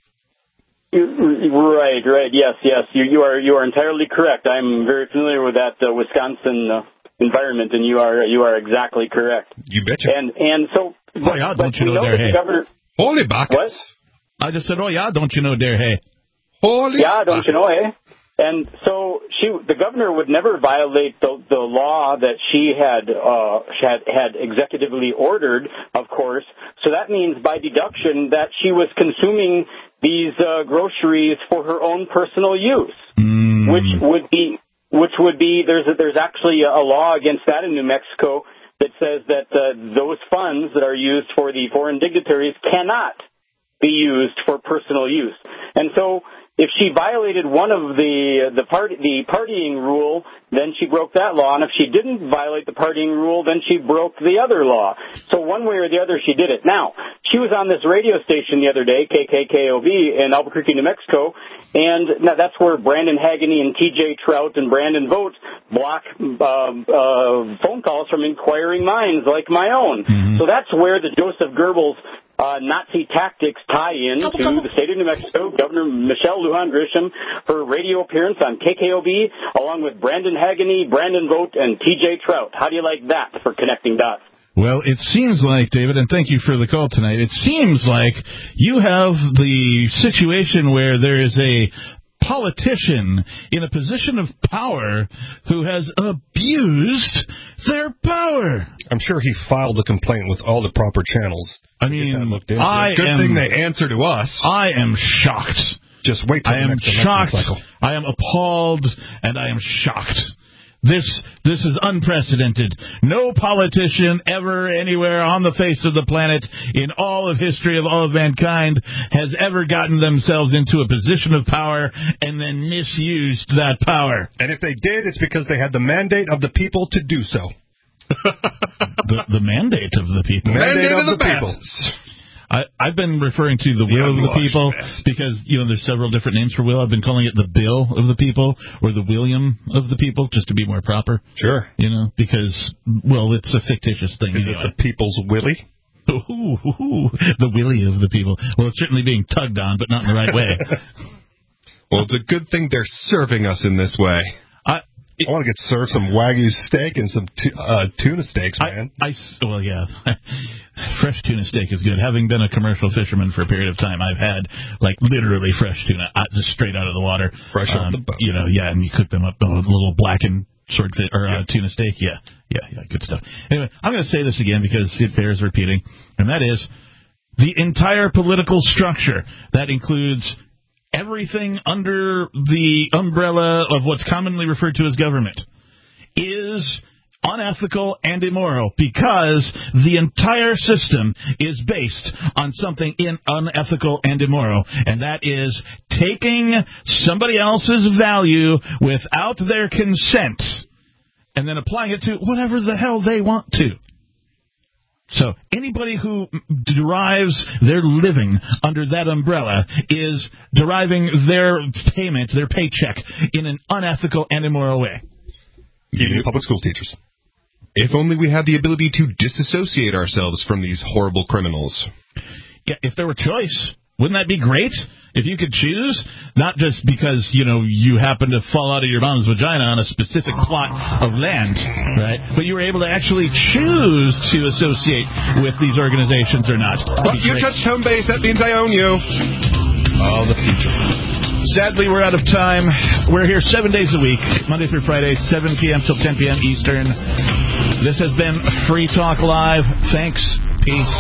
Right, right. Yes, yes. You, you are you are entirely correct. I'm very familiar with that uh, Wisconsin uh, environment, and you are you are exactly correct. You betcha. And and so, oh but, yeah, but don't you know, know there, hey. Governor, Holy buckets. What? I just said, oh yeah, don't you know, there, hey. Holy. Yeah, don't you know, hey. And so she, the governor would never violate the, the law that she had, uh, had, had executively ordered, of course. So that means by deduction that she was consuming these, uh, groceries for her own personal use, mm. which would be, which would be, there's a, there's actually a law against that in New Mexico that says that, uh, those funds that are used for the foreign dignitaries cannot be used for personal use. And so, if she violated one of the the party the partying rule, then she broke that law. And if she didn't violate the partying rule, then she broke the other law. So one way or the other, she did it. Now, she was on this radio station the other day, K K K O B, in Albuquerque, New Mexico, and now that's where Brandon Hagany and T J Trout and Brandon Vogt block uh, uh, phone calls from inquiring minds like my own. Mm-hmm. So that's where the Joseph Goebbels uh, Nazi tactics tie-in to the state of New Mexico, Governor Michelle Lujan Grisham, her radio appearance on K K O B, along with Brandon Hagany, Brandon Vogt, and T J Trout. How do you like that for connecting dots? Well, it seems like, David, and thank you for the call tonight, it seems like you have the situation where there is a politician in a position of power who has abused their power. I'm sure he filed a complaint with all the proper channels. I mean, I good am, thing they answer to us. I am shocked. Just wait till I the am next election shocked. cycle. I am appalled, and I am shocked. This this is unprecedented. No politician ever anywhere on the face of the planet in all of history of all of mankind has ever gotten themselves into a position of power and then misused that power. And if they did, it's because they had the mandate of the people to do so. the, the mandate of the people. Mandate, mandate of, of the, the people. I, I've been referring to the will of the people because, you know, there's several different names for will. I've been calling it the bill of the people or the William of the people, just to be more proper. Sure. You know, because, well, it's a fictitious thing. Is anyway. it the people's willy? Ooh, ooh, ooh, the willy of the people. Well, it's certainly being tugged on, but not in the right way. Well, it's a good thing they're serving us in this way. I, I want to get served some Wagyu steak and some t- uh, tuna steaks, man. I, I, well, yeah. Fresh tuna steak is good. Having been a commercial fisherman for a period of time, I've had, like, literally fresh tuna, just straight out of the water. Fresh um, off the boat. You know, yeah, and you cook them up, a little blackened sword fi- or uh, tuna steak. Yeah, yeah, yeah, good stuff. Anyway, I'm going to say this again because it bears repeating, and that is the entire political structure that includes everything under the umbrella of what's commonly referred to as government is unethical and immoral because the entire system is based on something in unethical and immoral, and that is taking somebody else's value without their consent and then applying it to whatever the hell they want to. So anybody who derives their living under that umbrella is deriving their payment, their paycheck, in an unethical and immoral way. Even public school teachers. If only we had the ability to disassociate ourselves from these horrible criminals. Yeah, if there were choice, wouldn't that be great? If you could choose, not just because, you know, you happen to fall out of your mom's vagina on a specific plot of land, right? But you were able to actually choose to associate with these organizations or not. But you touched home base, that means I own you. Oh, the future. Sadly, we're out of time. We're here seven days a week, Monday through Friday, seven p.m. till ten p.m. Eastern. This has been Free Talk Live. Thanks. Peace.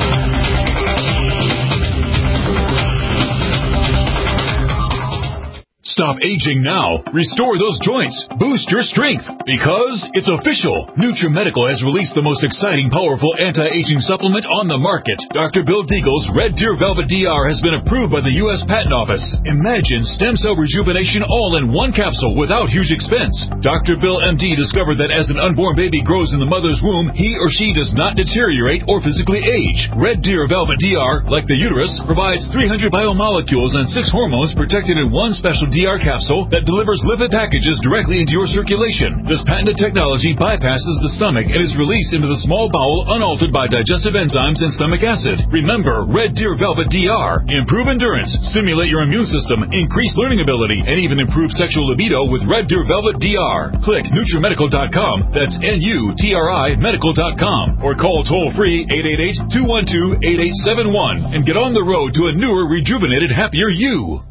Stop aging now. Restore those joints. Boost your strength. Because it's official. NutriMedical has released the most exciting, powerful anti-aging supplement on the market. Doctor Bill Deagle's Red Deer Velvet D R has been approved by the U S Patent Office. Imagine stem cell rejuvenation all in one capsule without huge expense. Doctor Bill M D discovered that as an unborn baby grows in the mother's womb, he or she does not deteriorate or physically age. Red Deer Velvet D R, like the uterus, provides three hundred biomolecules and six hormones protected in one special D R capsule that delivers lipid packages directly into your circulation. This patented technology bypasses the stomach and is released into the small bowel unaltered by digestive enzymes and stomach acid. Remember, Red Deer Velvet D R. Improve endurance, stimulate your immune system, increase learning ability, and even improve sexual libido with Red Deer Velvet D R. Click NutriMedical dot com. That's N U T R I medical dot com. Or call toll-free eight eight eight, two one two, eight eight seven one and get on the road to a newer, rejuvenated, happier you.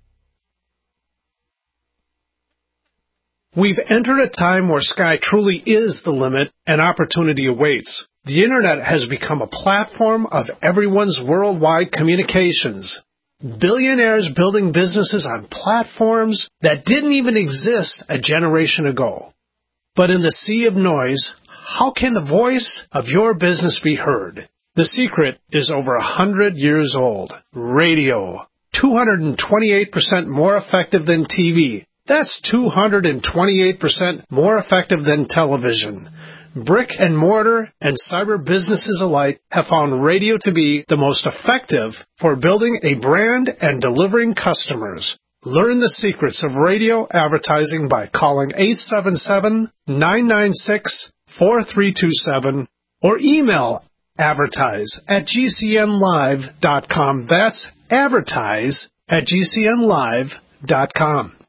We've entered a time where sky truly is the limit and opportunity awaits. The Internet has become a platform of everyone's worldwide communications. Billionaires building businesses on platforms that didn't even exist a generation ago. But in the sea of noise, how can the voice of your business be heard? The secret is over a hundred years old. Radio. two hundred twenty-eight percent more effective than T V. That's two hundred twenty-eight percent more effective than television. Brick and mortar and cyber businesses alike have found radio to be the most effective for building a brand and delivering customers. Learn the secrets of radio advertising by calling eight seven seven, nine nine six, four three two seven or email Advertise at G C N live dot com. That's advertise at G C N live dot com.